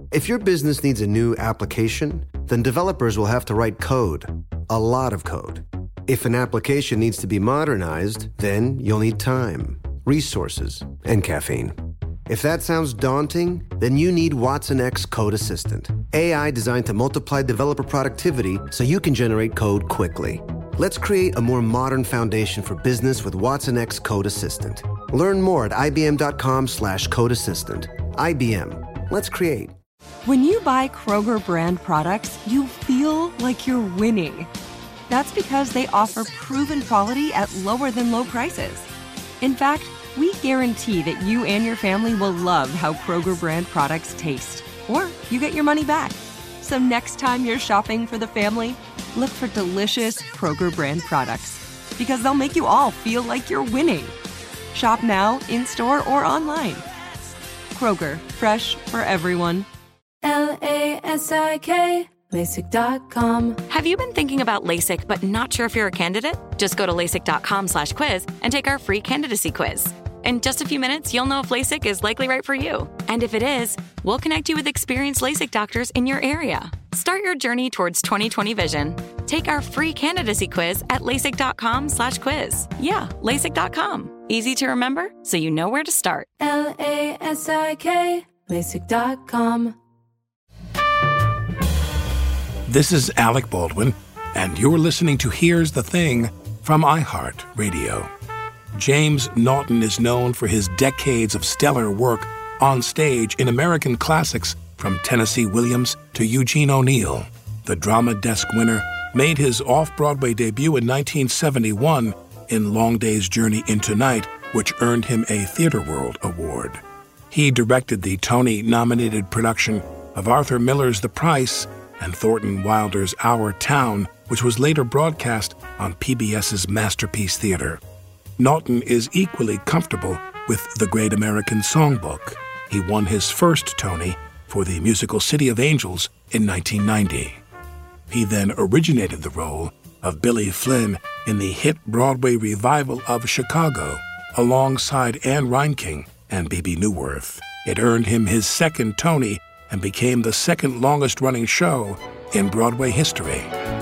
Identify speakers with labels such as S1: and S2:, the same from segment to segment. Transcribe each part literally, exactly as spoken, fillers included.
S1: If your business needs a new application, then developers will have to write code, a lot of code. If an application needs to be modernized, then you'll need time, resources, and caffeine. If that sounds daunting, then you need Watson X Code Assistant, A I designed to multiply developer productivity so you can generate code quickly. Let's create a more modern foundation for business with Watson X Code Assistant. Learn more at ibm.com slash code assistant. I B M. Let's create.
S2: When you buy Kroger brand products, you feel like you're winning. That's because they offer proven quality at lower than low prices. In fact, we guarantee that you and your family will love how Kroger brand products taste, or you get your money back. So next time you're shopping for the family, look for delicious Kroger brand products, because they'll make you all feel like you're winning. Shop now, in-store, or online. Kroger, fresh for everyone.
S3: L A S I K, LASIK dot com.
S4: Have you been thinking about LASIK but not sure if you're a candidate? Just go to LASIK.com slash quiz and take our free candidacy quiz. In just a few minutes, you'll know if LASIK is likely right for you. And if it is, we'll connect you with experienced LASIK doctors in your area. Start your journey towards twenty twenty vision. Take our free candidacy quiz at LASIK.com slash quiz. Yeah, LASIK dot com. Easy to remember, so you know where to start.
S3: L A S I K, LASIK dot com.
S5: This is Alec Baldwin, and you're listening to Here's the Thing from iHeartRadio. James Naughton is known for his decades of stellar work on stage in American classics from Tennessee Williams to Eugene O'Neill. The Drama Desk winner made his off-Broadway debut in nineteen seventy-one in Long Day's Journey into Night, which earned him a Theatre World Award. He directed the Tony-nominated production of Arthur Miller's The Price and Thornton Wilder's Our Town, which was later broadcast on PBS's Masterpiece Theater. Naughton is equally comfortable with the Great American Songbook. He won his first Tony for the musical City of Angels in nineteen ninety. He then originated the role of Billy Flynn in the hit Broadway revival of Chicago, alongside Anne Reinking and Bebe Neuwirth. It earned him his second Tony and became the second longest-running show in Broadway history.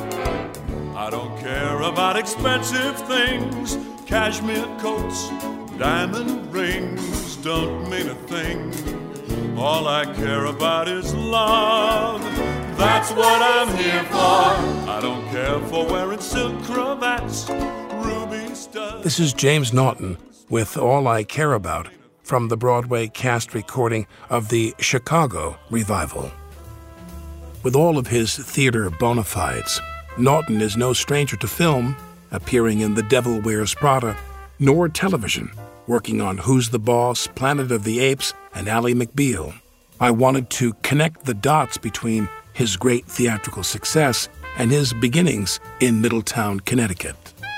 S6: I don't care about expensive things, cashmere coats, diamond rings don't mean a thing. All I care about is love. That's what I'm here for. I don't care for wearing silk cravats, ruby studs.
S5: This is James Naughton with All I Care About from the Broadway cast recording of the Chicago revival. With all of his theater bona fides, Naughton is no stranger to film, appearing in The Devil Wears Prada, nor television, working on Who's the Boss, Planet of the Apes, and Ally McBeal. I wanted to connect the dots between his great theatrical success and his beginnings in Middletown, Connecticut.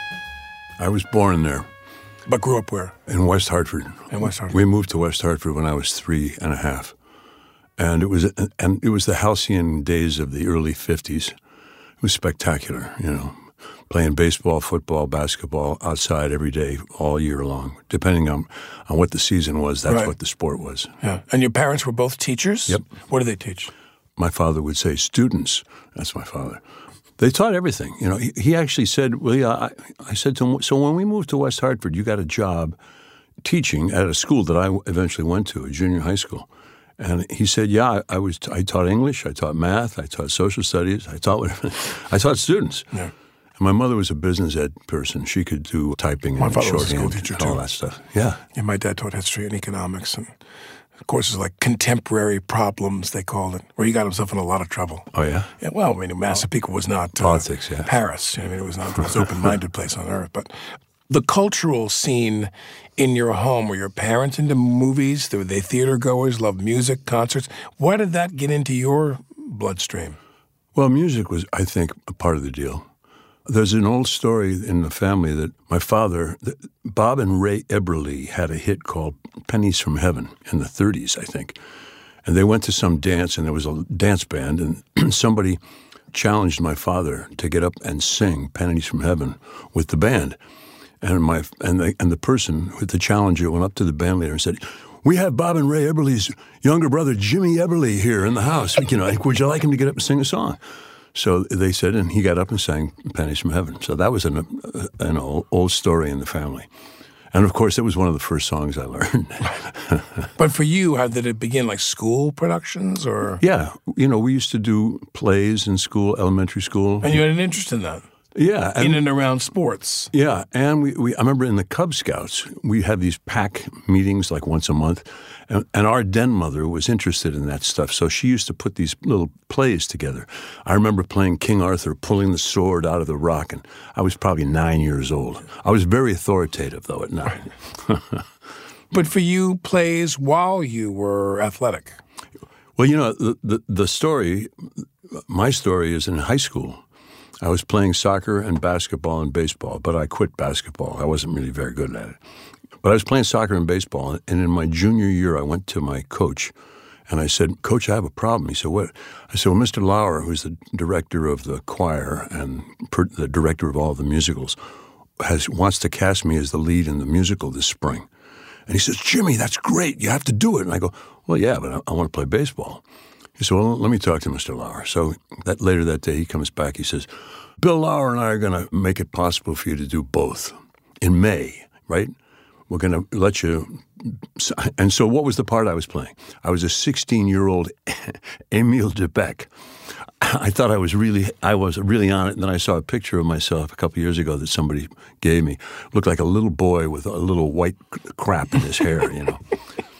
S7: I was born there.
S5: But grew up where?
S7: In West Hartford.
S5: In West Hartford.
S7: We moved to West Hartford when I was three and a half. And it was and it was the halcyon days of the early fifties. It was spectacular, you know, playing baseball, football, basketball outside every day, all year long. Depending on, on what the season was, that's
S5: right.
S7: what the sport was.
S5: Yeah. And your parents were both teachers?
S7: Yep.
S5: What did they teach?
S7: My father would say, students. That's my father. They taught everything. You know, he, he actually said, well, yeah, I, I said to him, so when we moved to West Hartford, you got a job teaching at a school that I eventually went to, a junior high school. And he said, yeah, I, I was. I taught English, I taught math, I taught social studies, I taught whatever. I taught students.
S5: Yeah.
S7: And my mother was a business ed person. She could do typing
S5: my
S7: and
S5: father was a school
S7: shorthand
S5: teacher
S7: and all
S5: too.
S7: that stuff. Yeah.
S5: Yeah, my dad taught history and economics and courses like contemporary problems, they called it, where he got himself in a lot of trouble.
S7: Oh, yeah?
S5: Yeah, well, I mean, Massapequa was not uh,
S7: Politics, yeah.
S5: Paris. I mean, it was not the most open-minded place on earth. But the cultural scene in your home, were your parents into movies? Were they theater goers, loved music, concerts? Why did that get into your bloodstream?
S7: Well, music was, I think, a part of the deal. There's an old story in the family that my father, Bob and Ray Eberle, had a hit called Pennies from Heaven in the thirties, I think. And they went to some dance, and there was a dance band, and somebody challenged my father to get up and sing Pennies from Heaven with the band. And my and the, and the person with the challenger went up to the band leader and said, we have Bob and Ray Eberle's younger brother, Jimmy Eberle, here in the house. You know, would you like him to get up and sing a song? So they said, and he got up and sang Pennies from Heaven. So that was an, an old, old story in the family. And, of course, it was one of the first songs I learned.
S5: But for you, how did it begin, like school productions or?
S7: Yeah. You know, we used to do plays in school, elementary school.
S5: And you had an interest in that?
S7: Yeah.
S5: And, in and around sports?
S7: Yeah. And we, we, I remember in the Cub Scouts, we had these pack meetings like once a month. And, and our den mother was interested in that stuff. So she used to put these little plays together. I remember playing King Arthur, pulling the sword out of the rock. And I was probably nine years old. I was very authoritative, though, at nine.
S5: But for you, plays while you were athletic?
S7: Well, you know, the, the, the story, my story is in high school. I was playing soccer and basketball and baseball, but I quit basketball. I wasn't really very good at it. But I was playing soccer and baseball, and in my junior year, I went to my coach, and I said, Coach, I have a problem. He said, what? I said, well, Mister Lauer, who's the director of the choir and per, the director of all the musicals, has wants to cast me as the lead in the musical this spring. And he says, Jimmy, that's great. You have to do it. And I go, well, yeah, but I, I want to play baseball. He said, well, let me talk to Mister Lauer. So that later that day, he comes back. He says, Bill Lauer and I are going to make it possible for you to do both in May, right? We're going to let you. And so what was the part I was playing? I was a sixteen-year-old Emile Debec. I thought I was really, I was really on it. And then I saw a picture of myself a couple years ago that somebody gave me. Looked like a little boy with a little white crap in his hair, you know.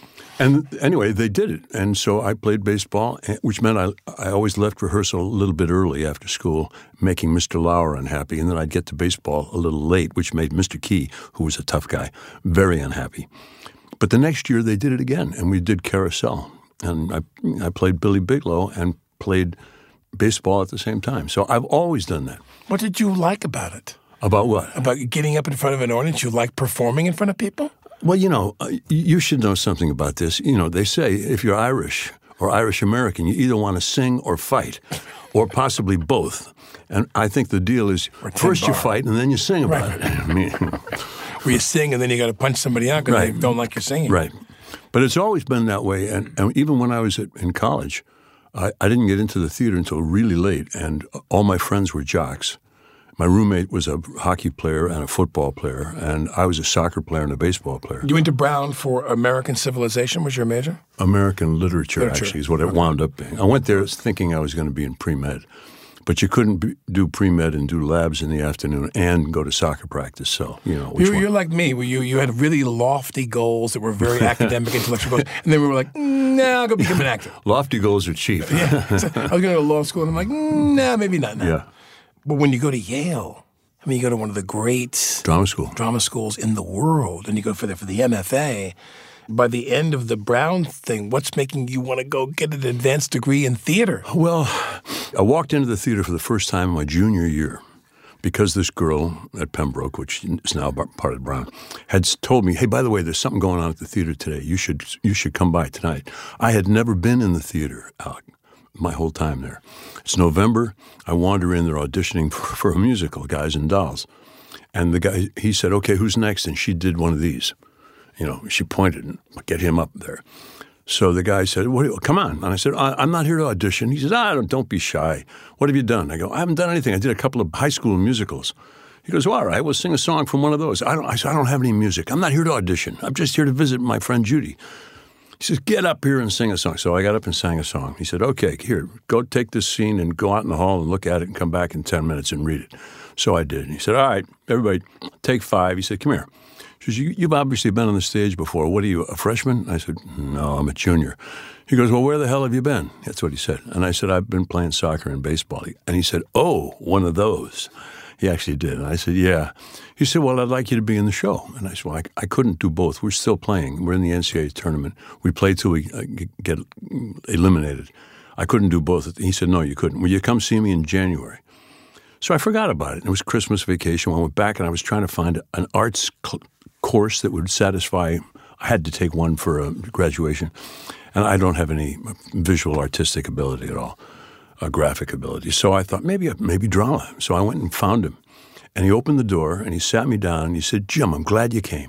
S7: And anyway, they did it. And so I played baseball, which meant I I always left rehearsal a little bit early after school, making Mister Lauer unhappy. And then I'd get to baseball a little late, which made Mister Key, who was a tough guy, very unhappy. But the next year they did it again, and we did Carousel. And I, I played Billy Bigelow and played baseball at the same time. So I've always done that.
S5: What did you like about it?
S7: About what?
S5: About getting up in front of an audience? You like performing in front of people?
S7: Well, you know, uh, you should know something about this. You know, they say if you're Irish or Irish-American, you either want to sing or fight, or possibly both. And I think the deal is first you fight and then you sing about right. it. I mean,
S5: where you sing and then you got to punch somebody out because right. they don't like your singing.
S7: Right. But it's always been that way. And, and even when I was at, in college, I, I didn't get into the theater until really late, and all my friends were jocks. My roommate was a hockey player and a football player, and I was a soccer player and a baseball player.
S5: You went to Brown for American Civilization, was your major?
S7: American literature, literature. actually, is what it wound up being. I went there thinking I was going to be in pre-med, but you couldn't be, do pre-med and do labs in the afternoon and go to soccer practice, so, you know, which
S5: you,
S7: one?
S5: You're like me, where you, you had really lofty goals that were very academic, intellectual goals, and then we were like, mm, nah, I'll go become an actor.
S7: Lofty goals are cheap.
S5: Yeah. So I was going to go to law school, and I'm like, mm, nah, maybe not now.
S7: Yeah.
S5: But when you go to Yale, I mean, you go to one of the great
S7: drama school
S5: drama schools in the world, and you go for the for the M F A. By the end of the Brown thing, what's making you want to go get an advanced degree in theater?
S7: Well, I walked into the theater for the first time in my junior year because this girl at Pembroke, which is now part of Brown, had told me, "Hey, by the way, there's something going on at the theater today. You should you should come by tonight." I had never been in the theater, Alec, my whole time there. It's November. I wander in. They're auditioning for, for a musical, Guys and Dolls. And the guy, he said, okay, who's next? And she did one of these. You know, she pointed and get him up there. So the guy said, what, come on. And I said, I, I'm not here to audition. He says, ah, don't, don't be shy. What have you done? I go, I haven't done anything. I did a couple of high school musicals. He goes, well, all right, we'll sing a song from one of those. I don't, I said, I don't have any music. I'm not here to audition. I'm just here to visit my friend Judy. He says, get up here and sing a song. So I got up and sang a song. He said, okay, here, go take this scene and go out in the hall and look at it and come back in ten minutes and read it. So I did. And he said, all right, everybody, take five. He said, come here. He says, you, you've obviously been on the stage before. What are you, a freshman? I said, no, I'm a junior. He goes, well, where the hell have you been? That's what he said. And I said, I've been playing soccer and baseball. And he said, oh, one of those. He actually did. And I said, yeah. He said, well, I'd like you to be in the show. And I said, well, I, I couldn't do both. We're still playing. We're in the N C double A tournament. We play till we uh, get eliminated. I couldn't do both. He said, no, you couldn't. Will you come see me in January? So I forgot about it. It was Christmas vacation. I went back and I was trying to find an arts cl- course that would satisfy. I had to take one for uh, graduation. And I don't have any visual artistic ability at all. Uh, graphic ability. So I thought maybe maybe drama. So I went and found him. And he opened the door and he sat me down and he said, Jim, I'm glad you came.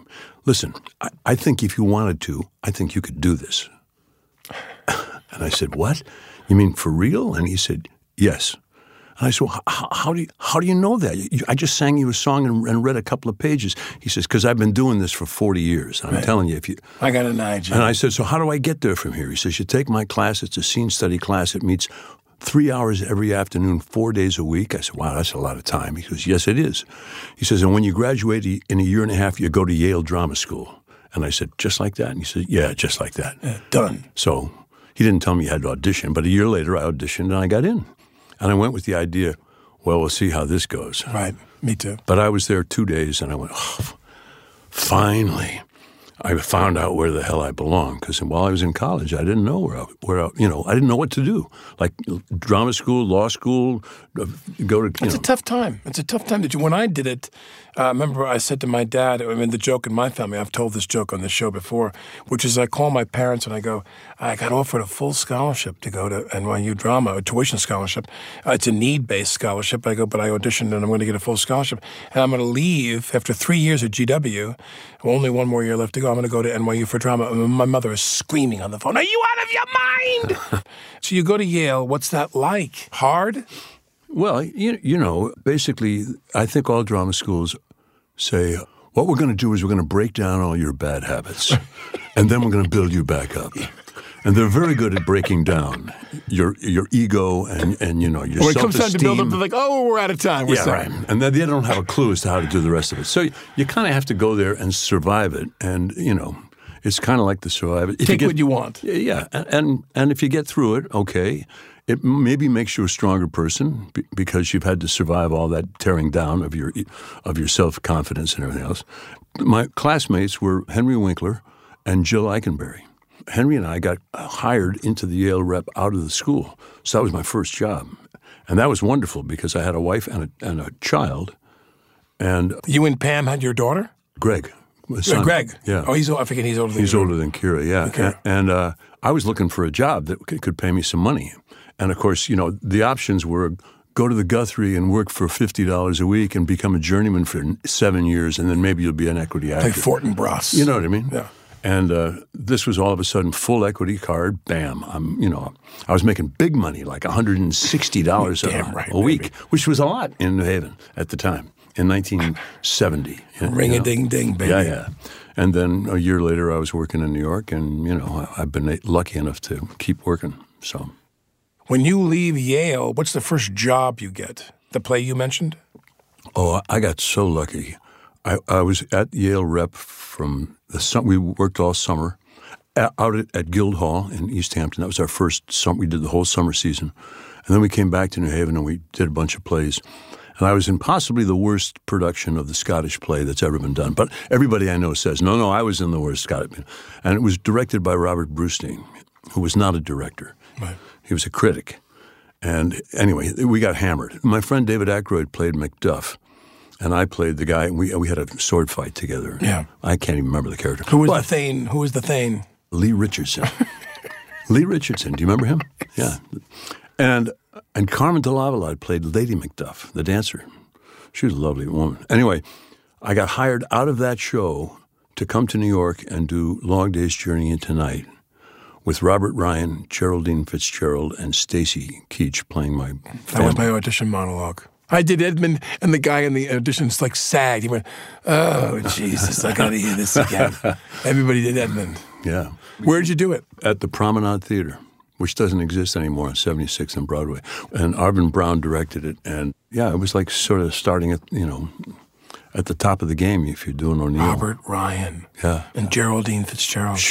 S7: listen, I, I think if you wanted to, I think you could do this. And I said, what? You mean for real? And he said, yes. And I said, well, how, how do you how do you know that? You, I just sang you a song and, and read a couple of pages. He says, because I've been doing this for forty years. And I'm
S5: right.
S7: telling you, if you...
S5: I got an idea.
S7: And I said, so how do I get there from here? He says, you take my class. It's a scene study class. It meets three hours every afternoon, four days a week. I said, wow, that's a lot of time. He goes, yes, it is. He says, and when you graduate in a year and a half, you go to Yale Drama School. And I said, just like that? And he said, yeah, just like that.
S5: Yeah, done.
S7: So he didn't tell me you had to audition, but a year later I auditioned and I got in. And I went with the idea, well, we'll see how this goes.
S5: Right, me too.
S7: But I was there two days and I went, oh, finally. I found out where the hell I belong, because while I was in college, I didn't know where I, where I, you know, I didn't know what to do. Like drama school, law school, go to, you
S5: It's
S7: know.
S5: a tough time. It's a tough time. That you, when I did it, uh, I remember I said to my dad, I mean, the joke in my family, I've told this joke on the show before, which is I call my parents and I go, I got offered a full scholarship to go to N Y U drama, a tuition scholarship. Uh, it's a need-based scholarship. I go, but I auditioned and I'm going to get a full scholarship. And I'm going to leave after three years at G W, only one more year left to go. I'm going to go to N Y U for drama. And my mother is screaming on the phone, are you out of your mind? So you go to Yale. What's that like? Hard?
S7: Well, you, you know, basically, I think all drama schools say, what we're going to do is we're going to break down all your bad habits, and then we're going to build you back up. And they're very good at breaking down your your ego and, and you know, your
S5: when
S7: self-esteem.
S5: When it comes time to build up, they're like, oh, we're out of time. We're
S7: yeah,
S5: sorry.
S7: right. And then they don't have a clue as to how to do the rest of it. So you, you kind of have to go there and survive it. And, you know, it's kind of like the survive it. If
S5: Take
S7: you get,
S5: what you want.
S7: Yeah. And, and if you get through it, okay. It maybe makes you a stronger person because you've had to survive all that tearing down of your of your self-confidence and everything else. My classmates were Henry Winkler and Jill Eikenberry. Henry and I got hired into the Yale Rep out of the school. So that was my first job. And that was wonderful because I had a wife and a, and a child. And
S5: you and Pam had your daughter?
S7: Greg.
S5: Uh, Greg?
S7: Yeah.
S5: Oh, he's I forget he's older than
S7: He's
S5: you.
S7: older than Kira, yeah.
S5: Okay.
S7: And, and uh, I was looking for a job that could, could pay me some money. And, of course, you know, the options were go to the Guthrie and work for fifty dollars a week and become a journeyman for seven years, and then maybe you'll be an equity actor.
S5: Like Fortinbras.
S7: You know what I mean?
S5: Yeah.
S7: And uh, this was all of a sudden full equity card. Bam! I'm, you know, I was making big money, like one hundred sixty dollars a,
S5: right,
S7: a week,
S5: baby.
S7: which was a lot in New Haven at the time in nineteen seventy.
S5: Ring a ding ding, baby.
S7: Yeah, yeah. And then a year later, I was working in New York, and you know, I've been lucky enough to keep working. So.
S5: When you leave Yale, what's the first job you get? The play you mentioned?
S7: Oh, I got so lucky. I, I was at Yale Rep from the summer. We worked all summer out at, at Guildhall in East Hampton. That was our first summer. We did the whole summer season. And then we came back to New Haven and we did a bunch of plays. And I was in possibly the worst production of the Scottish play that's ever been done. But everybody I know says, no, no, I was in the worst Scottish. And it was directed by Robert Brustein, who was not a director.
S5: Right.
S7: He was a critic. And anyway, we got hammered. My friend David Aykroyd played Macduff, and I played the guy. We we had a sword fight together.
S5: Yeah.
S7: I can't even remember the character.
S5: Who was
S7: But
S5: the Thane? Who was the Thane?
S7: Lee Richardson. Lee Richardson. Do you remember him? Yeah. And and Carmen de Lavalade played Lady Macduff, the dancer. She was a lovely woman. Anyway, I got hired out of that show to come to New York and do Long Day's Journey into Night with Robert Ryan, Geraldine Fitzgerald, and Stacy Keach playing my family.
S5: That was my audition monologue. I did Edmund, and the guy in the auditions like sagged. He went, oh, Jesus, I got to hear this again. Everybody did Edmund.
S7: Yeah.
S5: Where did you do it?
S7: At the Promenade Theater, which doesn't exist anymore on seventy-sixth and Broadway. And Arvin Brown directed it. And, yeah, it was like sort of starting at, you know, at the top of the game if you're doing O'Neill.
S5: Robert Ryan.
S7: Yeah.
S5: And Geraldine Fitzgerald.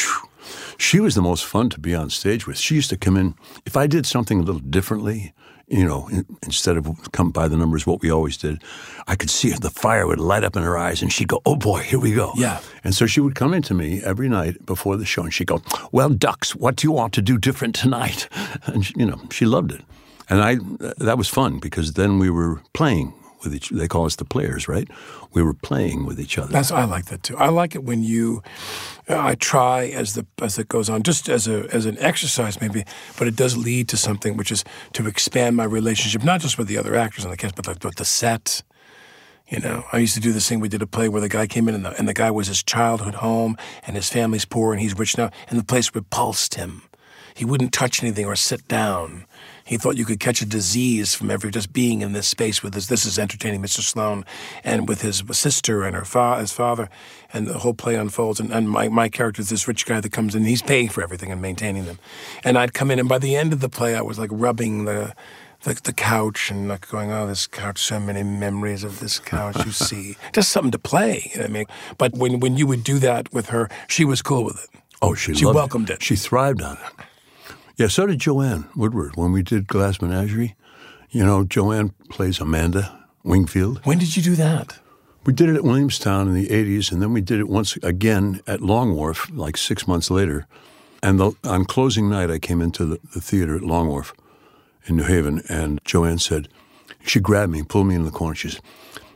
S7: She was the most fun to be on stage with. She used to come in. If I did something a little differently, you know, in, instead of come by the numbers, what we always did, I could see the fire would light up in her eyes, and she'd go, oh, boy, here we go.
S5: Yeah.
S7: And so she would come into me every night before the show, and she'd go, well, Dux, what do you want to do different tonight? And, she, you know, she loved it. And I that was fun because then we were playing with each, they call us the players, right? We were playing with each other.
S5: That's I like that too. I like it when you, uh, I try as the as it goes on, just as a as an exercise maybe, but it does lead to something, which is to expand my relationship, not just with the other actors on the cast, but like with the set. You know, I used to do this thing. We did a play where the guy came in and the, and the guy was his childhood home and his family's poor and he's rich now. And the place repulsed him. He wouldn't touch anything or sit down. He thought you could catch a disease from every just being in this space with his, this is entertaining Mister Sloan, and with his sister and her fa- his father, and the whole play unfolds. And, and my, my character is this rich guy that comes in, he's paying for everything and maintaining them. And I'd come in, and by the end of the play, I was like rubbing the the, the couch and like going, oh, this couch, so many memories of this couch, you see. Just something to play, you know what I mean? But when, when you would do that with her, she was cool with it.
S7: Oh, she,
S5: she welcomed it. it.
S7: She thrived on it. Yeah, so did Joanne Woodward. When we did Glass Menagerie, you know, Joanne plays Amanda Wingfield.
S5: When did you do that?
S7: We did it at Williamstown in the eighties, and then we did it once again at Long Wharf, like six months later. And the, on closing night, I came into the, the theater at Long Wharf in New Haven, and Joanne said, she grabbed me, pulled me in the corner. She said,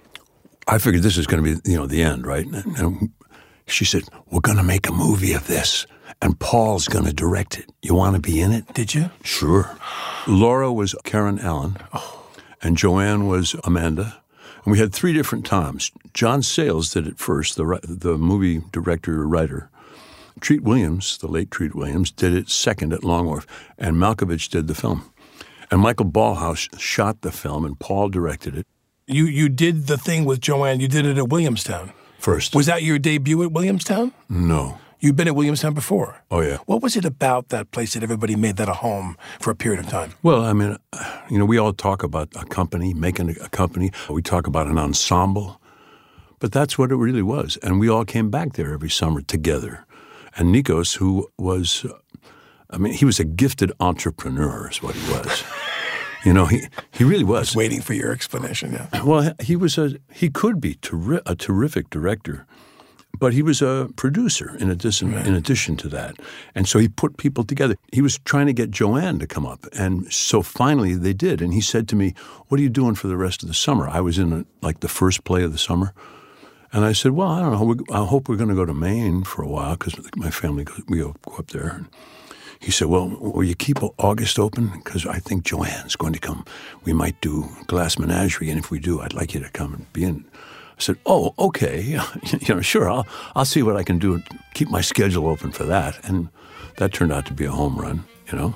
S7: I figured this is going to be, you know, the end, right? And, and she said, we're going to make a movie of this, and Paul's going to direct it. You want to be in it?
S5: Did you?
S7: Sure. Laura was Karen Allen, oh. and Joanne was Amanda. And we had three different times. John Sayles did it first, the the movie director, writer. Treat Williams, the late Treat Williams, did it second at Long Wharf, and Malkovich did the film. And Michael Ballhaus shot the film, and Paul directed it.
S5: You you did the thing with Joanne. You did it at Williamstown.
S7: First.
S5: Was that your debut at Williamstown?
S7: No.
S5: You've been at Williamstown before?
S7: Oh, yeah.
S5: What was it about that place that everybody made that a home for a period of time?
S7: Well, I mean, you know, we all talk about a company, making a company. We talk about an ensemble. But that's what it really was. And we all came back there every summer together. And Nikos, who was, I mean, he was a gifted entrepreneur is what he was. You know, he, he really was.
S5: I was waiting for your explanation, yeah.
S7: Well, he was a, he could be terri- a terrific director. But he was a producer in addition, right. in addition to that. And so he put people together. He was trying to get Joanne to come up. And so finally they did. And he said to me, what are you doing for the rest of the summer? I was in a, like the first play of the summer. And I said, well, I don't know. I hope we're going to go to Maine for a while because my family, goes, we go up there. And he said, well, will you keep August open? Because I think Joanne's going to come. We might do Glass Menagerie. And if we do, I'd like you to come and be in. I said, oh, okay, you know, sure, I'll, I'll see what I can do and keep my schedule open for that. And that turned out to be a home run, you know.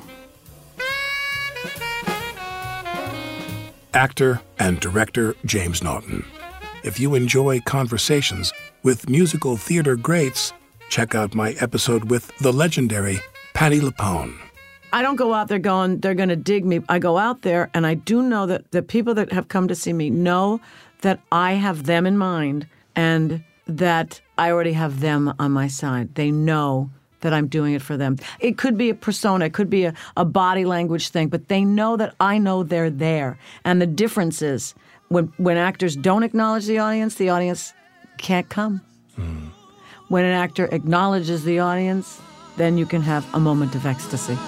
S5: Actor and director James Naughton. If you enjoy conversations with musical theater greats, check out my episode with the legendary Patti LuPone.
S8: I don't go out there going, they're going to dig me. I go out there, and I do know that the people that have come to see me know that I have them in mind and that I already have them on my side. They know that I'm doing it for them. It could be a persona, it could be a, a body language thing, but they know that I know they're there. And the difference is when, when actors don't acknowledge the audience, the audience can't come. Mm. When an actor acknowledges the audience, then you can have a moment of ecstasy.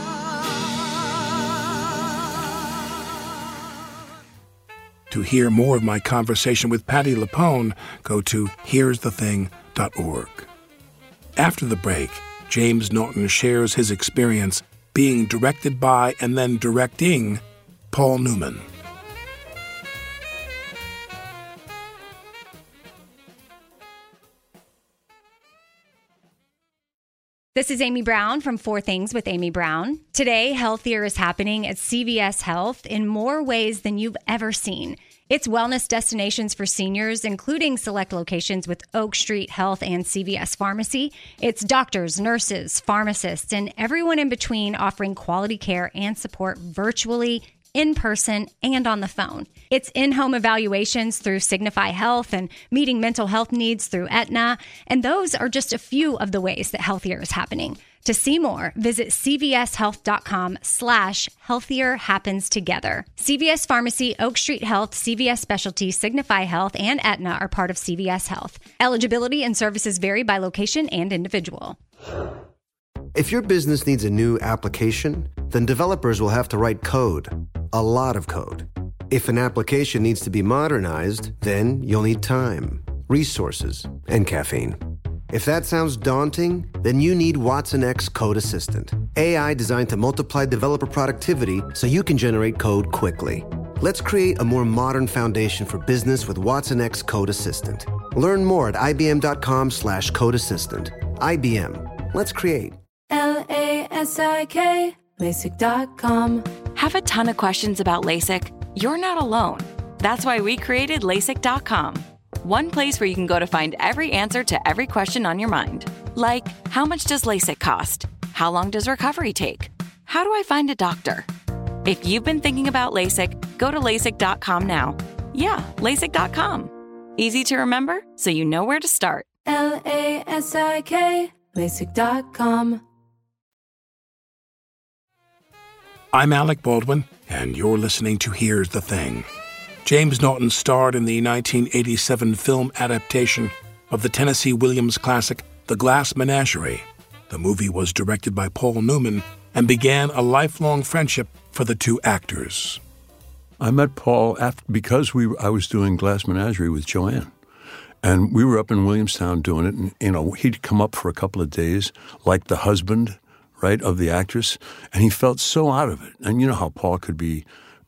S5: To hear more of my conversation with Patti LuPone, go to hears the thing dot org. After the break, James Naughton shares his experience being directed by and then directing Paul Newman.
S9: This is Amy Brown from Four Things with Amy Brown. Today, healthier is happening at C V S Health in more ways than you've ever seen. It's wellness destinations for seniors, including select locations with Oak Street Health and C V S Pharmacy. It's doctors, nurses, pharmacists, and everyone in between offering quality care and support virtually, in person, and on the phone. It's in-home evaluations through Signify Health and meeting mental health needs through Aetna. And those are just a few of the ways that healthier is happening. To see more, visit cvshealth.com slash healthier happens together. C V S Pharmacy, Oak Street Health, C V S Specialty, Signify Health, and Aetna are part of C V S Health. Eligibility and services vary by location and individual.
S1: If your business needs a new application, then developers will have to write code, a lot of code. If an application needs to be modernized, then you'll need time, resources, and caffeine. If that sounds daunting, then you need Watson X Code Assistant, A I designed to multiply developer productivity so you can generate code quickly. Let's create a more modern foundation for business with Watson X Code Assistant. Learn more at ibm.com slash code assistant. I B M. Let's create.
S3: L A S I K, LASIK dot com.
S4: Have a ton of questions about LASIK? You're not alone. That's why we created LASIK dot com. One place where you can go to find every answer to every question on your mind. Like, how much does LASIK cost? How long does recovery take? How do I find a doctor? If you've been thinking about LASIK, go to LASIK dot com now. Yeah, LASIK dot com. Easy to remember, so you know where to start.
S3: L A S I K, LASIK dot com.
S5: I'm Alec Baldwin, and you're listening to Here's the Thing. James Naughton starred in the nineteen eighty-seven film adaptation of the Tennessee Williams classic, The Glass Menagerie. The movie was directed by Paul Newman and began a lifelong friendship for the two actors.
S7: I met Paul after, because we I was doing Glass Menagerie with Joanne. And we were up in Williamstown doing it. And, you know, he'd come up for a couple of days, like the husband, right, of the actress. And he felt so out of it. And you know how Paul could be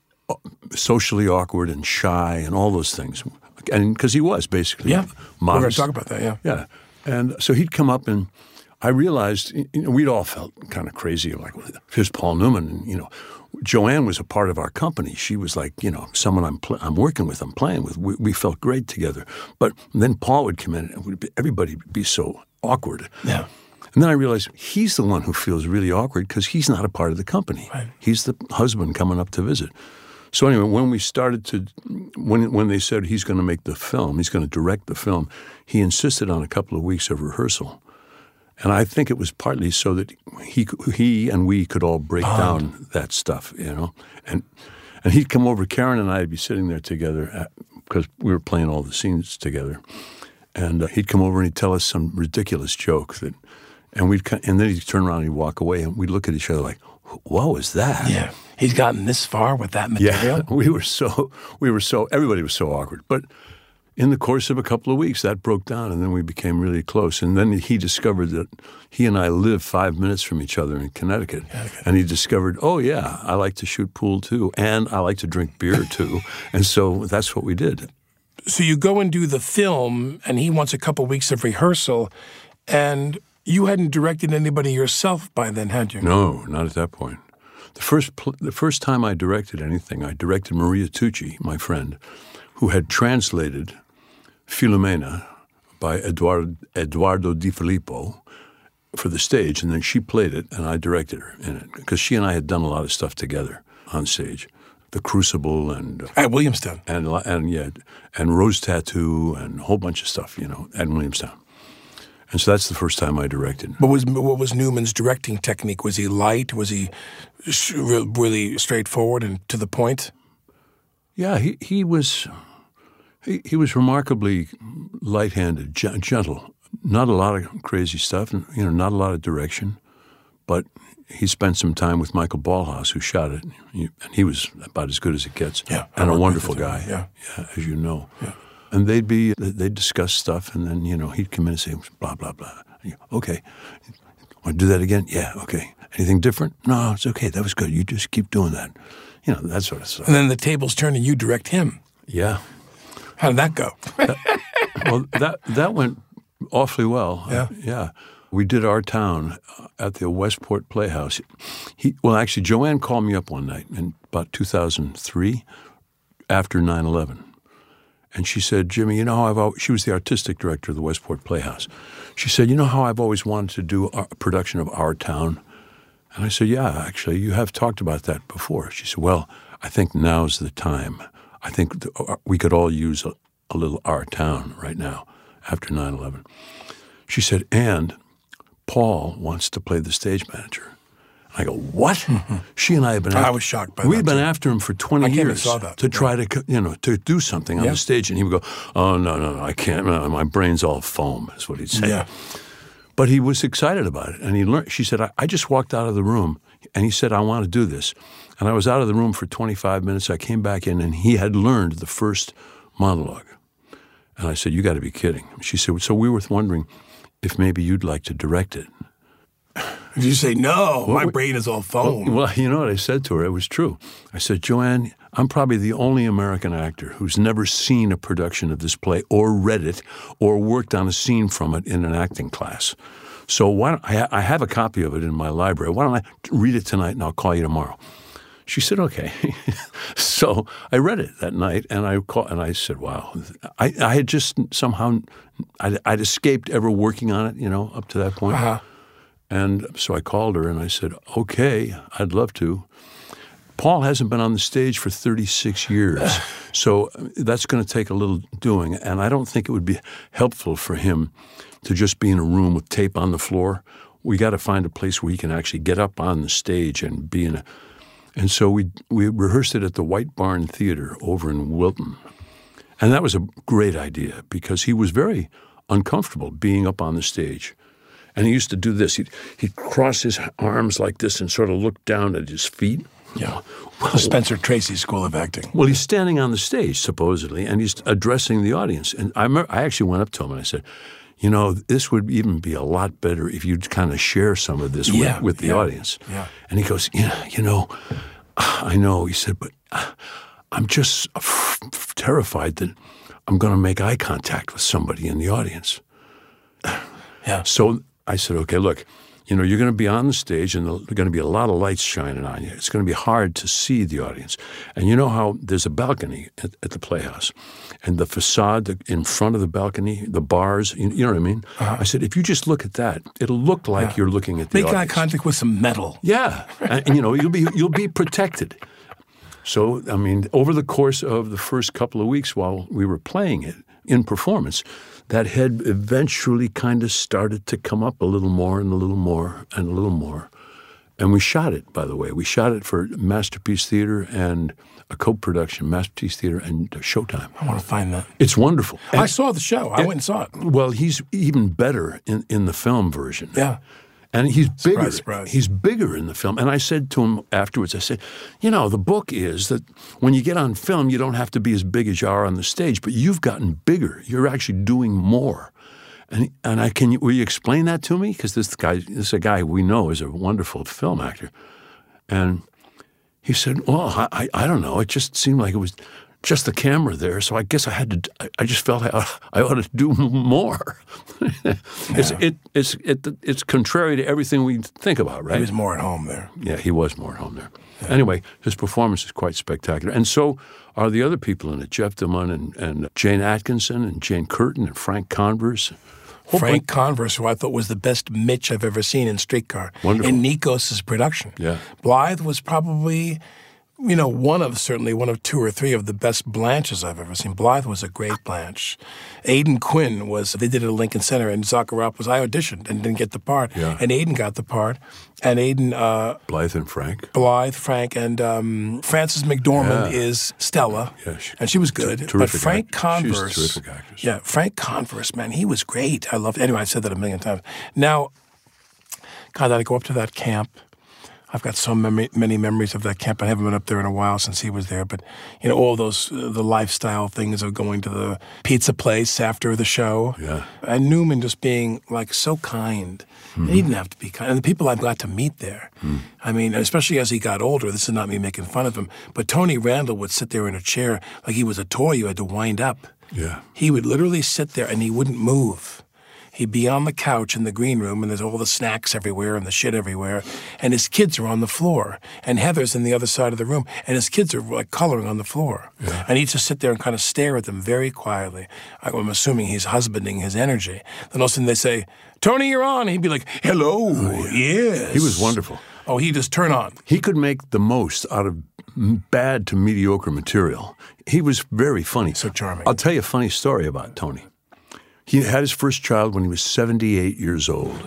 S7: socially awkward and shy and all those things. And because he was basically
S5: yeah.
S7: modest.
S5: We're going to talk about that, yeah.
S7: Yeah. And so he'd come up and I realized, you know, we'd all felt kind of crazy. Like, here's Paul Newman. And, you know, Joanne was a part of our company. She was like, you know, someone I'm pl- I'm working with, I'm playing with. We, we felt great together. But then Paul would come in and would be, everybody would be so awkward.
S5: Yeah.
S7: And then I realized he's the one who feels really awkward because he's not a part of the company.
S5: Right.
S7: He's the husband coming up to visit. So anyway, when we started to, when when they said he's going to make the film, he's going to direct the film, he insisted on a couple of weeks of rehearsal. And I think it was partly so that he he and we could all break Bond. down that stuff, you know. And and he'd come over, Karen and I would be sitting there together at, because we were playing all the scenes together. And uh, he'd come over and he'd tell us some ridiculous joke that, and we'd and then he'd turn around and he'd walk away and we'd look at each other like, what was that?
S5: Yeah, he's gotten this far with that material.
S7: Yeah, we were so we were so everybody was so awkward, but. In the course of a couple of weeks, that broke down, and then we became really close. And then he discovered that he and I live five minutes from each other in Connecticut. Connecticut. And he discovered, oh, yeah, I like to shoot pool, too, and I like to drink beer, too. And so that's what we did.
S5: So you go and do the film, and he wants a couple weeks of rehearsal, and you hadn't directed anybody yourself by then, had you?
S7: No, not at that point. The first pl- the first time I directed anything, I directed Maria Tucci, my friend, who had translated Filomena by Eduardo, Eduardo Di Filippo for the stage, and then she played it, and I directed her in it, because she and I had done a lot of stuff together on stage. The Crucible and... Uh,
S5: at Williamstown.
S7: And, and, yeah, and Rose Tattoo and a whole bunch of stuff, you know, at Williamstown. And so that's the first time I directed.
S5: What was what was Newman's directing technique? Was he light? Was he really straightforward and to the point?
S7: Yeah, he, he was... He, he was remarkably light-handed, g- gentle. Not a lot of crazy stuff, and, you know, not a lot of direction. But he spent some time with Michael Ballhaus, who shot it, he, and he was about as good as it gets.
S5: Yeah,
S7: and a wonderful guy.
S5: Yeah.
S7: yeah, as you know.
S5: Yeah.
S7: And they'd be they'd discuss stuff, and then you know he'd come in and say blah blah blah. You, okay, want to do that again? Yeah, okay. Anything different? No, it's okay. That was good. You just keep doing that. You know, that sort of stuff.
S5: And then the tables turn, and you direct him.
S7: Yeah.
S5: How did that go?
S7: that, well, that that went awfully well.
S5: Yeah,
S7: uh, yeah. We did Our Town at the Westport Playhouse. He well, actually, Joanne called me up one night in about two thousand three, after nine eleven, and she said, "Jimmy, you know how I've always," she was the artistic director of the Westport Playhouse. She said, "You know how I've always wanted to do a production of Our Town?" And I said, "Yeah, actually, you have talked about that before." She said, "Well, I think now's the time. I think the, we could all use a, a little Our Town right now after nine eleven. She said, "And Paul wants to play the stage manager." I go, "What?" Mm-hmm. She and I have been.
S5: I
S7: after,
S5: was shocked by
S7: we've
S5: that.
S7: We've been
S5: too.
S7: after him for twenty
S5: I came
S7: years
S5: and saw that.
S7: to
S5: yeah.
S7: try to, you know, to do something on
S5: yeah.
S7: the stage, and he would go, "Oh no, no, no, I can't. No, my brain's all foam," is what he'd say.
S5: Yeah.
S7: But he was excited about it, and he learned. She said, I, "I just walked out of the room, and he said, I want to do this." And I was out of the room for twenty-five minutes. I came back in, and he had learned the first monologue. And I said, "You got to be kidding." She said, "So we were wondering if maybe you'd like to direct it."
S5: Did you say, no, my brain is all foam?
S7: Well, well, you know what I said to her? It was true. I said, Joanne, I'm probably the only American actor who's never seen a production of this play or read it or worked on a scene from it in an acting class. So why don't I, I have a copy of it in my library. Why don't I read it tonight and I'll call you tomorrow? She said, okay. So I read it that night, and I call, and I said, wow. I, I had just somehow, I'd, I'd escaped ever working on it, you know, up to that point.
S5: Uh-huh.
S7: And so I called her, and I said, okay, I'd love to. Paul hasn't been on the stage for thirty-six years, so that's going to take a little doing, and I don't think it would be helpful for him to just be in a room with tape on the floor. We got to find a place where he can actually get up on the stage and be in a... And so we we rehearsed it at the White Barn Theater over in Wilton. And that was a great idea because he was very uncomfortable being up on the stage. And he used to do this. He'd, he'd cross his arms like this and sort of look down at his feet.
S5: Yeah. Well, Spencer Tracy School of Acting.
S7: Well, he's standing on the stage, supposedly, and he's addressing the audience. And I remember, I actually went up to him and I said, you know, this would even be a lot better if you'd kind of share some of this
S5: yeah,
S7: with, with the
S5: yeah,
S7: audience.
S5: Yeah.
S7: And he goes, yeah, you know, I know. He said, but I'm just f- f- terrified that I'm going to make eye contact with somebody in the audience.
S5: Yeah.
S7: So I said, okay, look, you know, you're going to be on the stage and there's going to be a lot of lights shining on you. It's going to be hard to see the audience. And you know how there's a balcony at, at the Playhouse and the facade in front of the balcony, the bars, you, you know what I mean? Uh-huh. I said, if you just look at that, it'll look like yeah. you're looking at the
S5: Make
S7: audience.
S5: eye contact with some metal.
S7: Yeah. and, and, you know, you'll be you'll be protected. So, I mean, over the course of the first couple of weeks while we were playing it in performance, that head eventually kind of started to come up a little more and a little more and a little more. And we shot it, by the way. We shot it for Masterpiece Theater and a co-production, Masterpiece Theater and Showtime.
S5: I want to find that.
S7: It's wonderful.
S5: And,
S7: I
S5: saw the show. I and, went and saw it.
S7: Well, he's even better in, in the film version.
S5: Yeah.
S7: And he's bigger.
S5: Surprise, surprise.
S7: He's bigger in the film. And I said to him afterwards, I said, you know, the book is that when you get on film, you don't have to be as big as you are on the stage, but you've gotten bigger. You're actually doing more. And and I can, will you explain that to me? Because this guy, this is a guy we know is a wonderful film actor. And he said, well, I, I don't know. It just seemed like it was just the camera there, so I guess I had to. I, I just felt I, I ought to do more. it's
S5: yeah.
S7: it it's it, it's contrary to everything we think about, right?
S5: He was more at home there.
S7: Yeah, he was more at home there. Yeah. Anyway, his performance is quite spectacular, and so are the other people in it: Jeff DeMunn and, and Jane Atkinson and Jane Curtin and Frank Converse.
S5: Frank Converse, who I thought was the best Mitch I've ever seen in Streetcar.
S7: Wonderful.
S5: In Nikos' production.
S7: Yeah.
S5: Blythe was probably, you know, one of, certainly one of two or three of the best Blanches I've ever seen. Blythe was a great Blanche. Aidan Quinn was, they did it at Lincoln Center, and Zakharov was, I auditioned and didn't get the part.
S7: Yeah.
S5: And Aidan got the part. And Aidan... Uh,
S7: Blythe and Frank.
S5: Blythe, Frank, and um, Frances McDormand
S7: Yeah.
S5: is Stella.
S7: Yeah, she,
S5: and she was good.
S7: Terrific
S5: But Frank
S7: act-
S5: Converse...
S7: She's a terrific actress.
S5: Yeah, Frank Converse, man, he was great. I loved Anyway, I've said that a million times. Now, God, I go up to that camp. I've got so many, many memories of that camp. I haven't been up there in a while since he was there. But, you know, all those, uh, the lifestyle things of going to the pizza place after the show.
S7: Yeah.
S5: And Newman just being, like, so kind. Mm-hmm. He didn't have to be kind. And the people I've got to meet there. Mm. I mean, especially as he got older, this is not me making fun of him, but Tony Randall would sit there in a chair like he was a toy you had to wind up.
S7: Yeah.
S5: He would literally sit there and he wouldn't move. He'd be on the couch in the green room, and there's all the snacks everywhere and the shit everywhere, and his kids are on the floor, and Heather's in the other side of the room, and his kids are like coloring on the floor.
S7: Yeah.
S5: And he'd just sit there and kind of stare at them very quietly. I'm assuming he's husbanding his energy. Then all of a sudden they say, Tony, you're on. And he'd be like, hello, oh, yeah. yes.
S7: He was wonderful.
S5: Oh, he'd just turn on.
S7: He could make the most out of bad to mediocre material. He was very funny.
S5: So charming.
S7: I'll tell you a funny story about Tony. He had his first child when he was seventy-eight years old.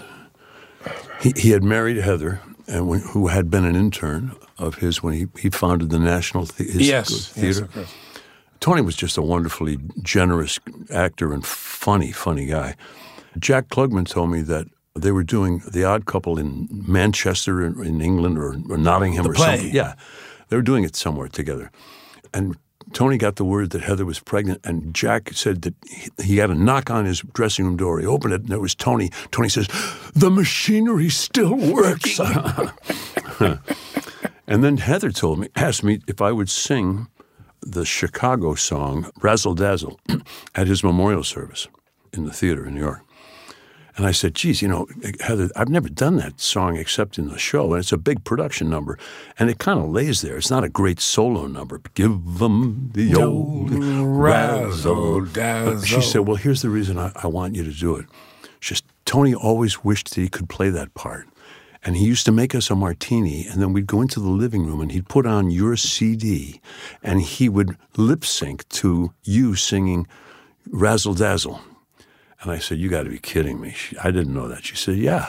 S7: He, he had married Heather, and when, who had been an intern of his when he, he founded the National the- his
S5: yes,
S7: Theater.
S5: Yes, of course.
S7: Tony was just a wonderfully generous actor and funny, funny guy. Jack Klugman told me that they were doing The Odd Couple in Manchester in, in England or, or Nottingham
S5: the
S7: or
S5: play.
S7: something. Yeah, they were doing it somewhere together. And Tony got the word that Heather was pregnant, and Jack said that he, he had a knock on his dressing room door. He opened it, and there was Tony. Tony says, "The machinery still works." And then Heather told me, asked me if I would sing the Chicago song, Razzle Dazzle, at his memorial service in the theater in New York. And I said, geez, you know, Heather, I've never done that song except in the show, and it's a big production number, and it kind of lays there. It's not a great solo number. Give them the old razzle dazzle. She said, well, here's the reason I, I want you to do it. She says, Tony always wished that he could play that part. And he used to make us a martini, and then we'd go into the living room, and he'd put on your C D, and he would lip sync to you singing Razzle Dazzle. And I said, you got to be kidding me. She, I didn't know that. She said, yeah.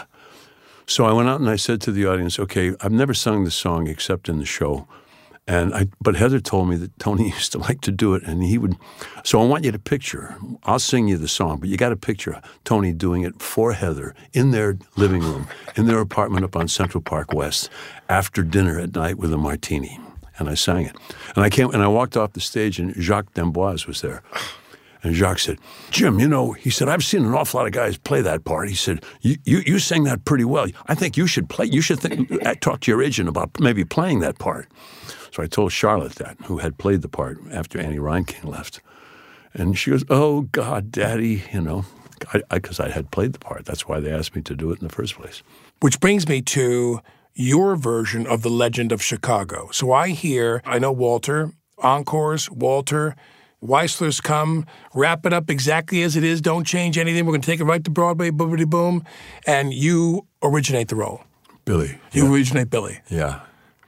S7: So I went out and I said to the audience, okay, I've never sung this song except in the show. And I, but Heather told me that Tony used to like to do it, and he would. So I want you to picture, I'll sing you the song, but you got to picture Tony doing it for Heather in their living room, in their apartment up on Central Park West, after dinner at night with a martini. And I sang it. And I came, and I walked off the stage, and Jacques d'Amboise was there. And Jacques said, Jim, you know, he said, I've seen an awful lot of guys play that part. He said, you you, you sang that pretty well. I think you should play, you should think, talk to your agent about maybe playing that part. So I told Charlotte that, who had played the part after Annie Reinking left. And she goes, oh, God, Daddy, you know, because I, I, I had played the part. That's why they asked me to do it in the first place.
S5: Which brings me to your version of The Legend of Chicago. So I hear, I know Walter, encores, Walter, Weissler's come, wrap it up exactly as it is, don't change anything. We're going to take it right to Broadway, boobity boom, and you originate the role.
S7: Billy.
S5: You
S7: yeah.
S5: originate Billy.
S7: Yeah.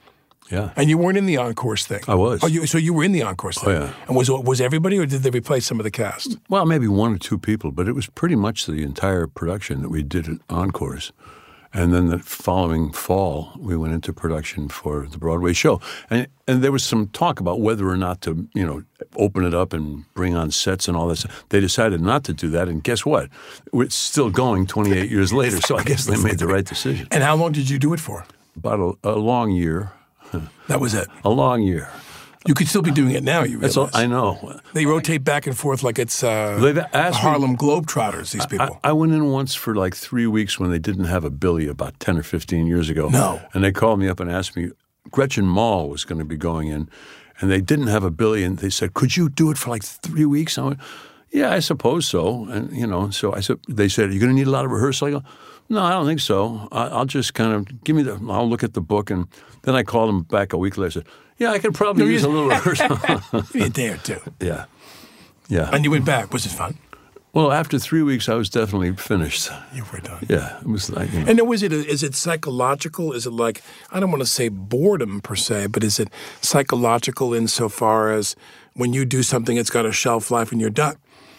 S7: Yeah.
S5: And you weren't in the encores thing.
S7: I was.
S5: Oh, you, so you were in the encores thing.
S7: Oh, yeah.
S5: And was was everybody, or did they replace some of the cast?
S7: Well, maybe one or two people, but it was pretty much the entire production that we did at encores. And then the following fall, we went into production for the Broadway show. And and there was some talk about whether or not to, you know, open it up and bring on sets and all this. They decided not to do that, and guess what? It's still going twenty-eight years later, so I guess they made the right decision.
S5: And how long did you do it for?
S7: About a, a long year.
S5: That was it?
S7: A long year.
S5: You could still be doing it now, you realize.
S7: That's all, I know.
S5: They rotate back and forth like it's uh,
S7: They've asked
S5: Harlem
S7: me,
S5: Globetrotters, these people.
S7: I, I went in once for like three weeks when they didn't have a Billy about ten or fifteen years ago.
S5: No.
S7: And they called me up and asked me, Gretchen Mol was going to be going in, and they didn't have a Billy, and they said, could you do it for like three weeks? I went, yeah, I suppose so. And, you know, so I said, they said, are you going to need a lot of rehearsal? I go, no, I don't think so. I, I'll just kind of, give me the, I'll look at the book. And then I called them back a week later. I said, yeah, I could probably no, use a little rehearsal.
S5: Maybe a day or two.
S7: Yeah. Yeah.
S5: And you went back. Was it fun?
S7: Well, after three weeks, I was definitely finished.
S5: You were done.
S7: Yeah. It was like, you know.
S5: And then was it, a, is it psychological? Is it like, I don't want to say boredom per se, but is it psychological insofar as when you do something, it's got a shelf life and you're done?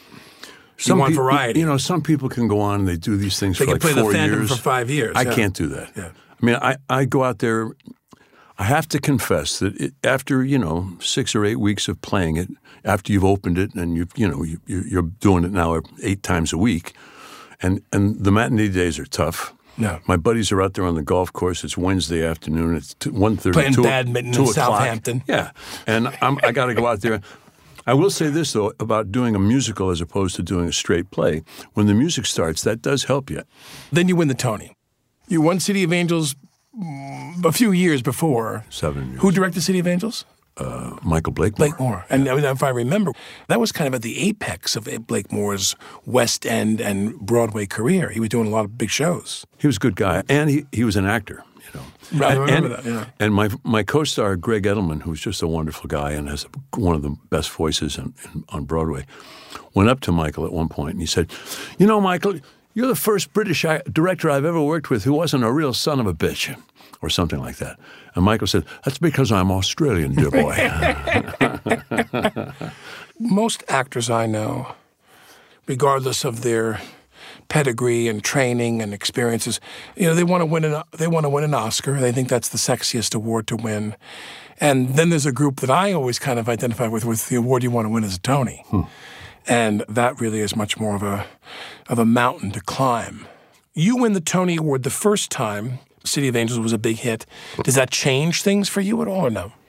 S7: Some
S5: you want
S7: people,
S5: variety.
S7: You know, some people can go on and they do these things
S5: they
S7: for like
S5: four years. They can play the Phantom
S7: years.
S5: for five years.
S7: I
S5: yeah.
S7: can't do that.
S5: Yeah.
S7: I mean, I, I go out there, I have to confess that it, after, you know, six or eight weeks of playing it, after you've opened it and you've, you know, you, you're doing it now eight times a week, and, and the matinee days are tough.
S5: No.
S7: My buddies are out there on the golf course. It's Wednesday afternoon. It's one thirty.
S5: Playing
S7: two,
S5: badminton
S7: two
S5: in
S7: o'clock.
S5: Southampton.
S7: Yeah. And I'm, I got to go out there. I will say this, though, about doing a musical as opposed to doing a straight play. When the music starts, that does help you.
S5: Then you win the Tony. You won City of Angels a few years before.
S7: Seven years.
S5: Who directed City of Angels?
S7: Uh, Michael Blakemore.
S5: Blakemore. And if I remember, that was kind of at the apex of Blakemore's West End and Broadway career. He was doing a lot of big shows.
S7: He was a good guy. And he, he was an actor. You know.
S5: I remember
S7: and,
S5: that, yeah.
S7: And my my co-star, Greg Edelman, who's just a wonderful guy and has one of the best voices in, in, on Broadway, went up to Michael at one point and he said, you know, Michael, you're the first British director I've ever worked with who wasn't a real son of a bitch, or something like that. And Michael said, that's because I'm Australian, dear boy.
S5: Most actors I know, regardless of their pedigree and training and experiences, you know, they want to win an they want to win an Oscar. They think that's the sexiest award to win. And then there's a group that I always kind of identify with, with the award you want to win is a Tony. Hmm. And that really is much more of a of a mountain to climb. You win the Tony Award the first time City of Angels was a big hit. Does that change things for you at all or no?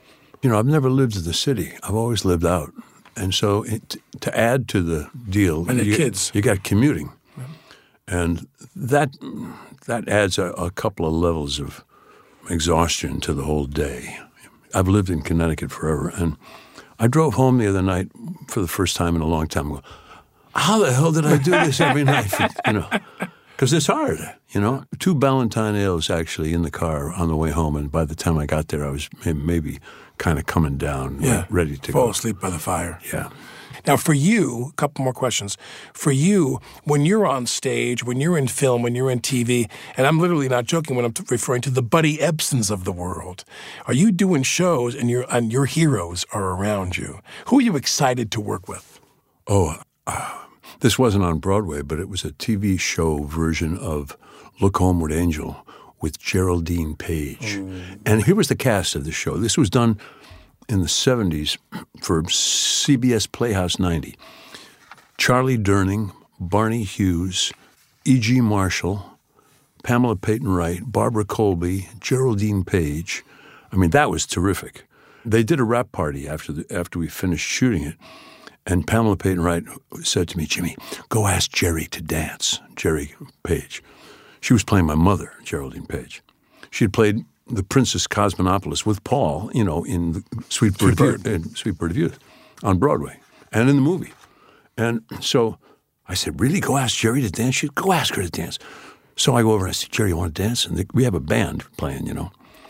S7: You know, I've never lived in the city. I've always lived out. And so it, to add to the deal,
S5: and the
S7: you,
S5: kids.
S7: you got commuting. Yeah. And that that adds a, a couple of levels of exhaustion to the whole day. I've lived in Connecticut forever, and I drove home the other night for the first time in a long time. I go, how the hell did I do this every night? You know, because it's hard, you know. Two Ballantine ales actually in the car on the way home, and by the time I got there, I was maybe kind of coming down,
S5: yeah,
S7: ready to
S5: fall
S7: go.
S5: asleep by the fire.
S7: Yeah.
S5: Now, for you, a couple more questions. For you, when you're on stage, when you're in film, when you're in T V, and I'm literally not joking when I'm t- referring to the Buddy Ebsons of the world, are you doing shows and your and your heroes are around you? Who are you excited to work with?
S7: Oh, uh, this wasn't on Broadway, but it was a T V show version of Look Homeward, Angel with Geraldine Page. Mm. And here was the cast of the show. This was done in the seventies for C B S Playhouse ninety. Charlie Durning, Barney Hughes, E G. Marshall, Pamela Peyton Wright, Barbara Colby, Geraldine Page. I mean, that was terrific. They did a rap party after the, after we finished shooting it, and Pamela Peyton Wright said to me, Jimmy, go ask Jerry to dance, Jerry Page. She was playing my mother, Geraldine Page. She had played the Princess Cosmonopolis with Paul, you know, in the Sweet Bird, Sweet Bird. In Sweet Bird of Youth on Broadway and in the movie. And so I said, really, go ask Jerry to dance? She'd go ask her to dance. So I go over and I said, Jerry, you want to dance? And they, we have a band playing, you know.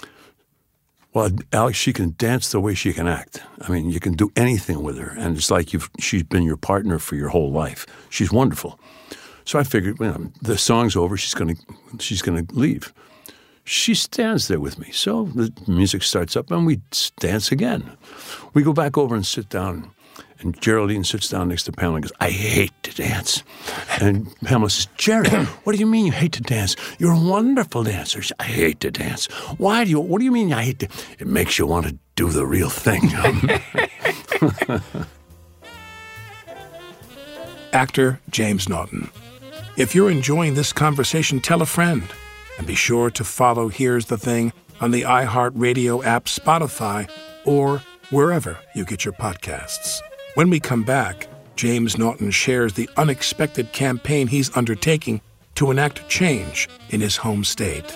S7: Well, Alex, she can dance the way she can act. I mean, you can do anything with her. And it's like you've she's been your partner for your whole life. She's wonderful. So I figured, you know, the song's over. She's going to she's going to leave. She stands there with me. So the music starts up and we dance again. We go back over and sit down. And Geraldine sits down next to Pamela and goes, I hate to dance. And Pamela says, Jerry, what do you mean you hate to dance? You're a wonderful dancer. She says, I hate to dance. Why do you, what do you mean I hate to? It makes you want to do the real thing.
S5: Actor James Naughton. If you're enjoying this conversation, tell a friend. And be sure to follow Here's the Thing on the iHeartRadio app, Spotify, or wherever you get your podcasts. When we come back, James Naughton shares the unexpected campaign he's undertaking to enact change in his home state.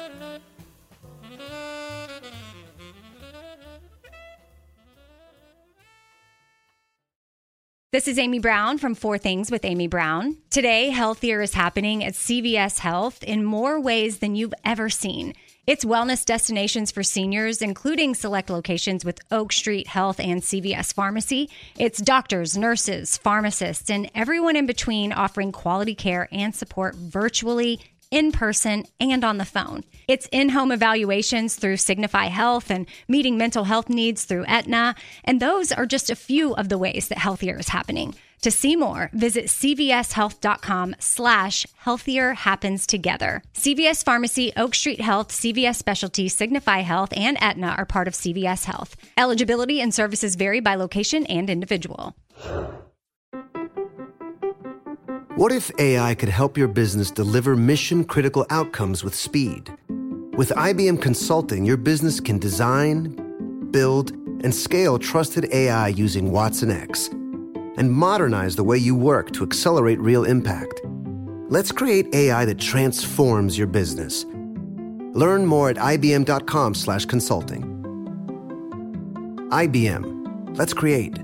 S9: This is Amy Brown from Four Things with Amy Brown. Today, healthier is happening at C V S Health in more ways than you've ever seen. It's wellness destinations for seniors, including select locations with Oak Street Health and C V S Pharmacy. It's doctors, nurses, pharmacists, and everyone in between offering quality care and support virtually, in person, and on the phone. It's in-home evaluations through Signify Health and meeting mental health needs through Aetna. And those are just a few of the ways that healthier is happening. To see more, visit cvshealth.com slash healthier happens together. C V S Pharmacy, Oak Street Health, C V S Specialty, Signify Health, and Aetna are part of C V S Health. Eligibility and services vary by location and individual.
S1: What if A I could help your business deliver mission-critical outcomes with speed? With I B M Consulting, your business can design, build, and scale trusted A I using Watson X, and modernize the way you work to accelerate real impact. Let's create A I that transforms your business. Learn more at ibm.com slash consulting. I B M. Let's create.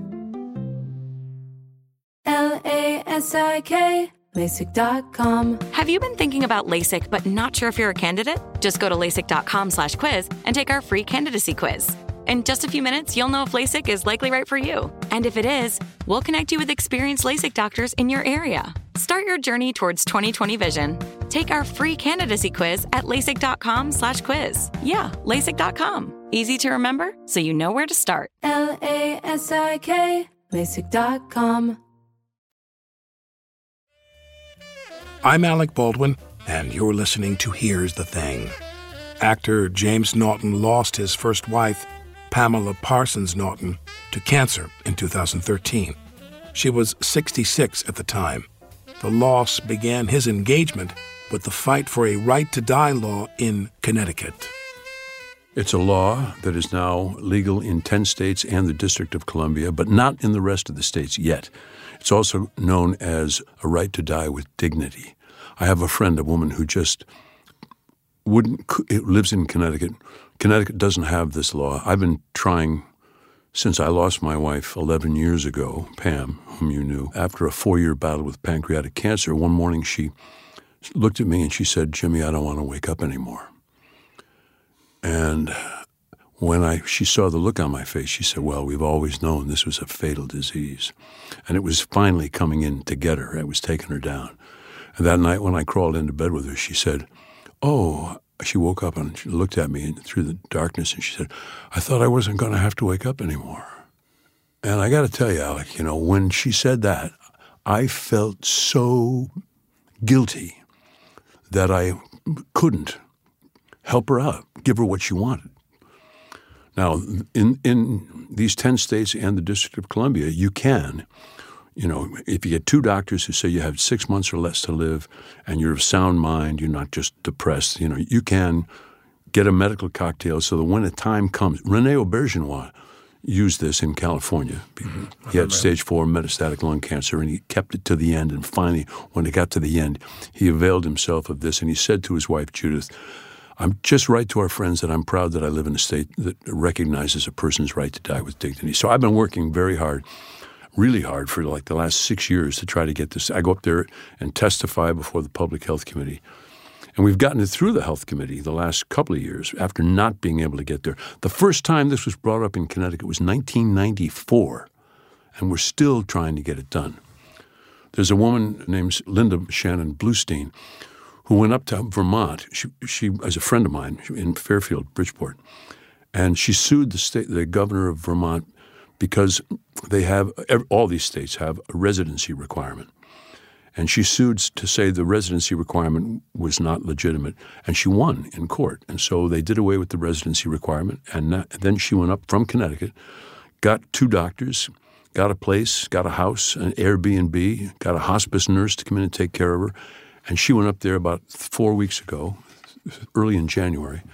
S3: L A S I K, LASIK dot com.
S4: Have you been thinking about LASIK but not sure if you're a candidate? Just go to LASIK.com slash quiz and take our free candidacy quiz. In just a few minutes, you'll know if LASIK is likely right for you. And if it is, we'll connect you with experienced LASIK doctors in your area. Start your journey towards twenty twenty vision. Take our free candidacy quiz at LASIK.com slash quiz. Yeah, LASIK dot com. Easy to remember, so you know where to start.
S3: L A S I K, LASIK dot com.
S5: I'm Alec Baldwin, and you're listening to Here's the Thing. Actor James Naughton lost his first wife, Pamela Parsons Naughton, to cancer in two thousand thirteen. She was sixty-six at the time. The loss began his engagement with the fight for a right-to-die law in Connecticut.
S7: It's a law that is now legal in ten states and the District of Columbia, but not in the rest of the states yet. It's also known as a right to die with dignity. I have a friend, a woman who just wouldn't, it lives in Connecticut. Connecticut doesn't have this law. I've been trying since I lost my wife eleven years ago, Pam, whom you knew. After a four-year battle with pancreatic cancer, one morning she looked at me and she said, Jimmy, I don't want to wake up anymore. And when I she saw the look on my face, she said, well, we've always known this was a fatal disease. And it was finally coming in to get her. It was taking her down. And that night when I crawled into bed with her, she said, oh, she woke up and she looked at me through the darkness and she said, I thought I wasn't going to have to wake up anymore. And I got to tell you, Alec, you know, when she said that, I felt so guilty that I couldn't help her out, give her what she wanted. Now, in in these ten states and the District of Columbia, you can, you know, if you get two doctors who say you have six months or less to live and you're of sound mind, you're not just depressed, you know, you can get a medical cocktail so that when a time comes, René Auberjonois used this in California. Mm-hmm. He had stage four metastatic lung cancer, and he kept it to the end. And finally, when it got to the end, he availed himself of this, and he said to his wife, Judith, I'm just write to our friends that I'm proud that I live in a state that recognizes a person's right to die with dignity. So I've been working very hard, really hard for like the last six years to try to get this. I go up there and testify before the Public Health Committee. And we've gotten it through the Health Committee the last couple of years after not being able to get there. The first time this was brought up in Connecticut was nineteen ninety-four, and we're still trying to get it done. There's a woman named Linda Shannon Bluestein who went up to Vermont. She, she is a friend of mine in Fairfield, Bridgeport, and she sued the state, the governor of Vermont, because they have, all these states have a residency requirement. And she sued to say the residency requirement was not legitimate, and she won in court. And so they did away with the residency requirement, and that, then she went up from Connecticut, got two doctors, got a place, got a house, an Airbnb, got a hospice nurse to come in and take care of her. And she went up there about four weeks ago, early in January,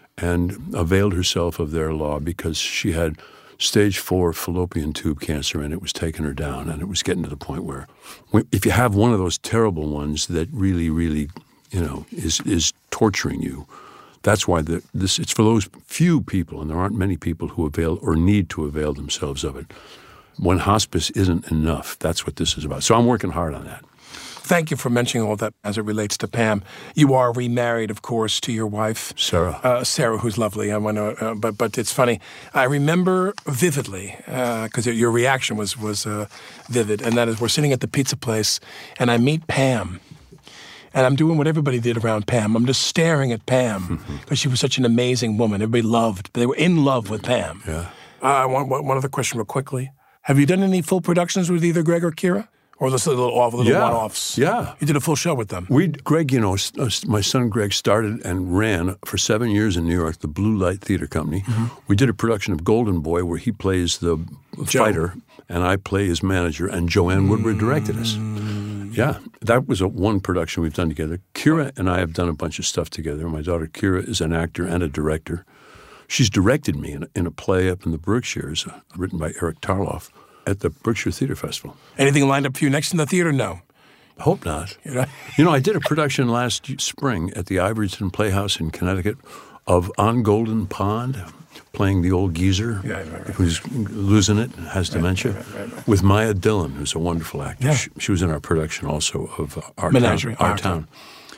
S7: and availed herself of their law because she had stage four fallopian tube cancer, and it was taking her down, and it was getting to the point where if you have one of those terrible ones that really, really, you know, is is torturing you, that's why the, this it's for those few people, and there aren't many people who avail or need to avail themselves of it. When hospice isn't enough, that's what this is about. So I'm working hard on that.
S5: Thank you for mentioning all that as it relates to Pam. You are remarried, of course, to your wife,
S7: Sarah.
S5: Uh, Sarah, who's lovely. I want to, uh, but but it's funny. I remember vividly because uh, your reaction was was uh, vivid, and that is we're sitting at the pizza place, and I meet Pam, and I'm doing what everybody did around Pam. I'm just staring at Pam because she was such an amazing woman. Everybody loved. They were in love with Pam.
S7: Yeah.
S5: Uh, I want one other question real quickly. Have you done any full productions with either Greg or Kira? Or just little, little
S7: yeah.
S5: one-offs?
S7: Yeah.
S5: You did a full show with them.
S7: We, Greg, you know, my son Greg started and ran for seven years in New York, the Blue Light Theater Company. Mm-hmm. We did a production of Golden Boy where he plays the Joe. fighter and I play his manager, and Joanne Woodward directed us. Mm-hmm. Yeah, that was a one production we've done together. Kira and I have done a bunch of stuff together. My daughter Kira is an actor and a director. She's directed me in a, in a play up in the Berkshires, uh, written by Eric Tarloff, at the Berkshire Theater Festival.
S5: Anything lined up for you next in the theater? No.
S7: Hope not. You know, you know I did a production last spring at the Iveryton Playhouse in Connecticut of On Golden Pond, playing the old geezer
S5: yeah, right, right.
S7: who's losing it and has right, dementia, right, right, right. with Maya Dillon, who's a wonderful actor.
S5: Yeah.
S7: She, she was in our production also of uh, Our
S5: Menagerie,
S7: Town. Our,
S5: Our
S7: Town.
S5: Town.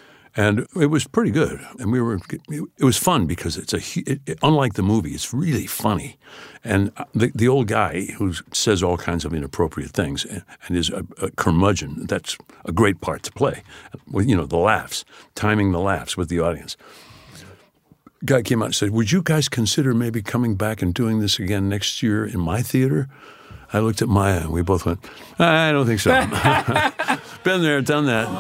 S7: And it was pretty good. And we were, it was fun because it's a, it, it, unlike the movie, it's really funny. And the the old guy who says all kinds of inappropriate things and, and is a, a curmudgeon, that's a great part to play. With, you know, the laughs, timing the laughs with the audience. Guy came out and said, would you guys consider maybe coming back and doing this again next year in my theater? I looked at Maya and we both went, I don't think so. Been there, done that.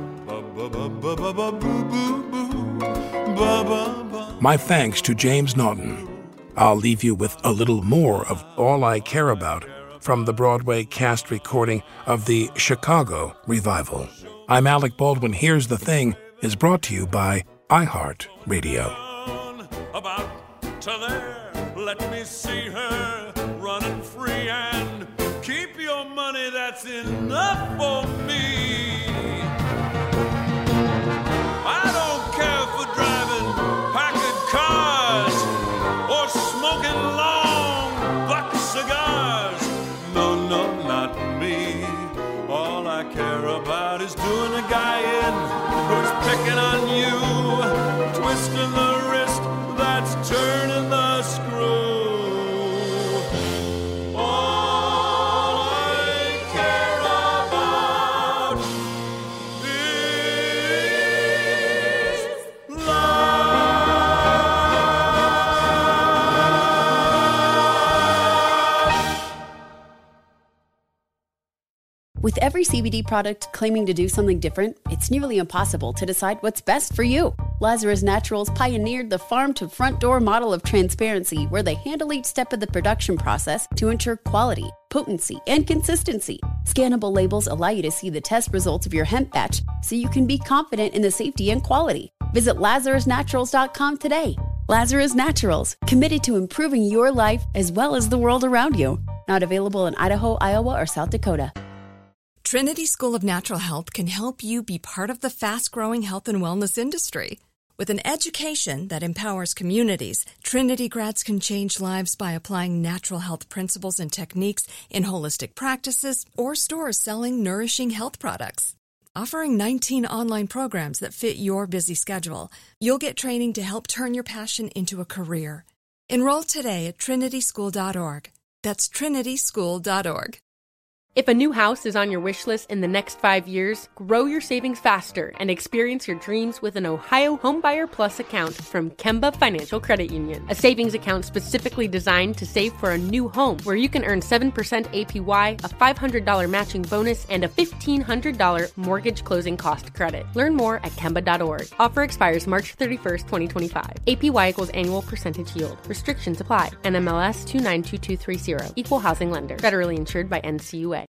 S5: My thanks to James Naughton. I'll leave you with a little more of All I Care About from the Broadway cast recording of the Chicago revival. I'm Alec Baldwin. Here's the Thing is brought to you by iHeart Radio.
S6: About to there. Let me see her running free, and keep your money, that's enough for me. I don't care for driving packard cars or smoking long black cigars. No, no, not me. All I care about is doing a guy in who's picking on you, twisting the wrist that's turning the screw. All I care about is
S10: With every C B D product claiming to do something different, it's nearly impossible to decide what's best for you. Lazarus Naturals pioneered the farm-to-front-door model of transparency, where they handle each step of the production process to ensure quality, potency, and consistency. Scannable labels allow you to see the test results of your hemp batch, so you can be confident in the safety and quality. Visit lazarus naturals dot com today. Lazarus Naturals, committed to improving your life as well as the world around you. Not available in Idaho, Iowa, or South Dakota.
S11: Trinity School of Natural Health can help you be part of the fast-growing health and wellness industry. With an education that empowers communities, Trinity grads can change lives by applying natural health principles and techniques in holistic practices or stores selling nourishing health products. Offering nineteen online programs that fit your busy schedule, you'll get training to help turn your passion into a career. Enroll today at trinity school dot org. That's trinity school dot org.
S12: If a new house is on your wish list in the next five years, grow your savings faster and experience your dreams with an Ohio Homebuyer Plus account from Kemba Financial Credit Union. A savings account specifically designed to save for a new home, where you can earn seven percent A P Y, a five hundred dollars matching bonus, and a fifteen hundred dollars mortgage closing cost credit. Learn more at kemba dot org. Offer expires March thirty-first, twenty twenty-five. A P Y equals annual percentage yield. Restrictions apply. N M L S two nine two two three zero. Equal housing lender. Federally insured by N C U A.